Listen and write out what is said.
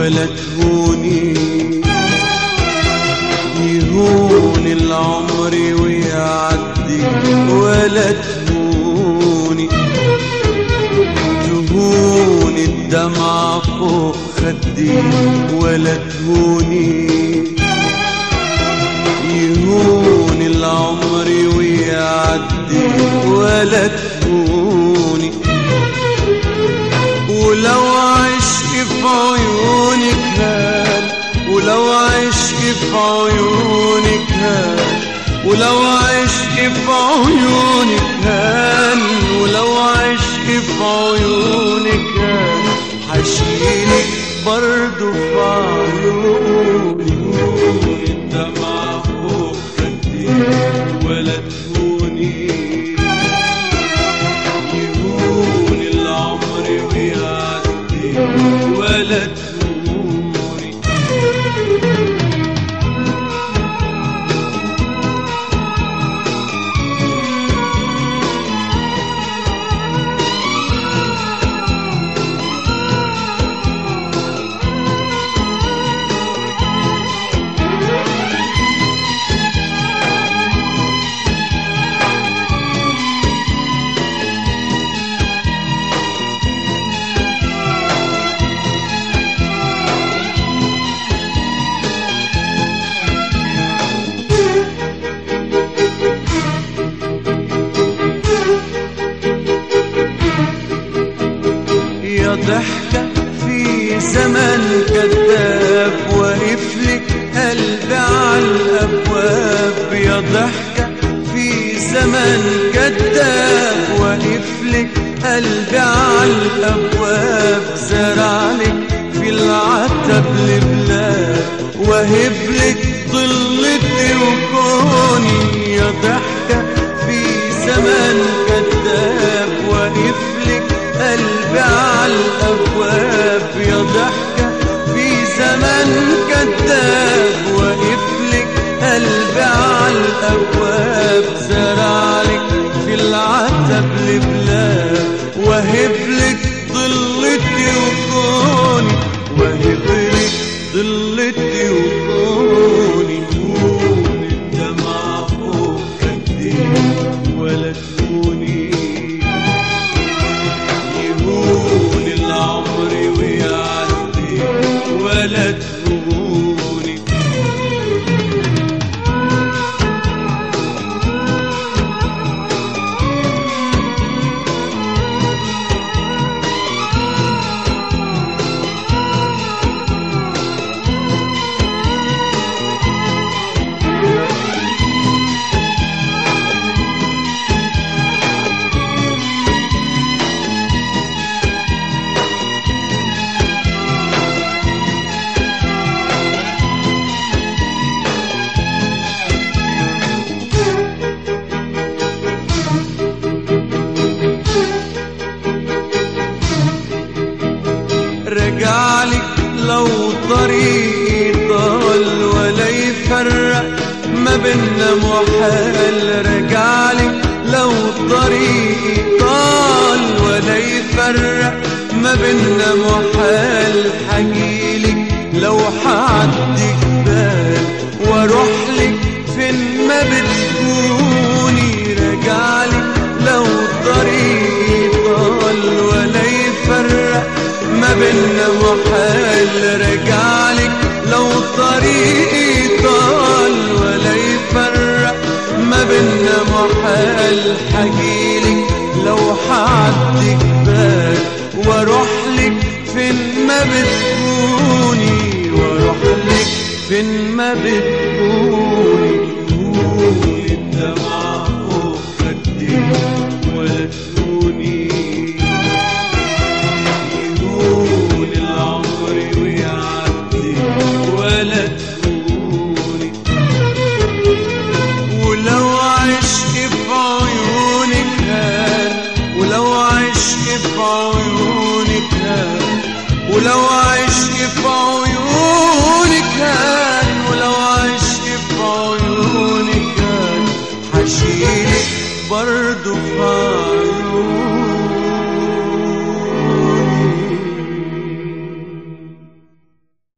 ولا تهوني، يهون العمر ويعدي ولا تهوني، تهون الدمعة فوق خدي ولا تهوني، يهون العمر ويعدي ولا تهوني. ولو عشق في عيونك هان، ولو عشق في عيونك هان، ولو عشق في عيونك هان، ولو عشق في عيونك هان، حشيلك برضو في عيوني. الدمعة فوق خدي ولا تهوني، يهون العمر ويعدي ولا تهوني. ضحكة في زمن كذاب وقفلك قلبي عالأبواب، يا ضحكة في زمن كذاب وقفلك قلبي عالأبواب، زرعلك في العتب البلاد وهبلك ضلتي وكوني. يا ضحكة في زمن كذاب وقفلك قلبي عالأبواب، يا ضحكة في زمن كذاب وقفلك قلبي عالأبواب، زرعلك في العتب البلاد وهبلك ضلتي وكوني، وهبلك ضلتي وكوني. يهون الدمعة فوق خدي ولا تهوني، يهون العمر ويعدي ولا تهوني. رجعلك لو طريقي طال ولا يفرق ما بينا محال، رجعلك لو طريقي طال ولا يفرق ما بينا محال، حجيلك لو حعدي جبال واروحلك فين ما بتكوني، رجعلك لو طريقي طال ولا يفرق ما بينا محال، رجعلك لو طريقي طال ولا يفرق ما بينا محال، حجيلك لو حعدي جبال واروحلك فين ما بتكوني، واروحلك فين ما بتكوني.